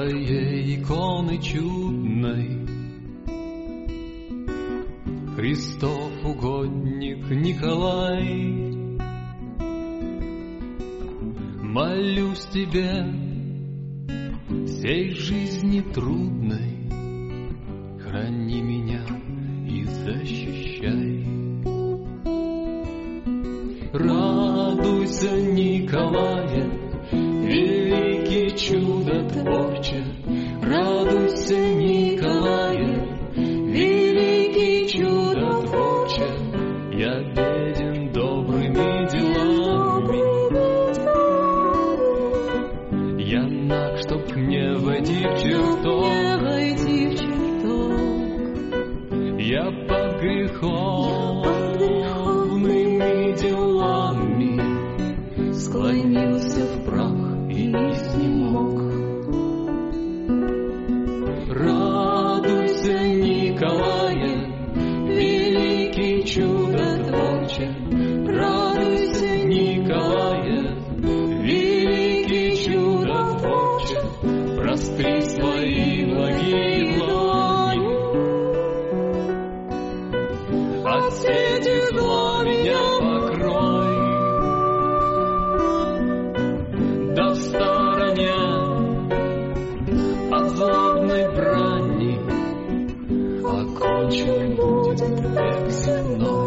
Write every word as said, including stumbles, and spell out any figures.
твоей иконы чудной. Христов угодник Николай, молюсь тебе всей жизни трудной, храни меня и защищай. Радуйся, Николае, великий чудотворче, радуйся, Николае, великий чудотворче, я беден добрыми делами, я наг, чтоб не войти в чертог, я под греховными делами склонился в прах и изнемог. Радуйся, Николае, великий чудотворче, радуйся, Николае, великий чудотворче, простри свои благие длани, от сети зла меня покрой, да в стороне от злобной брани окончен будет век земной.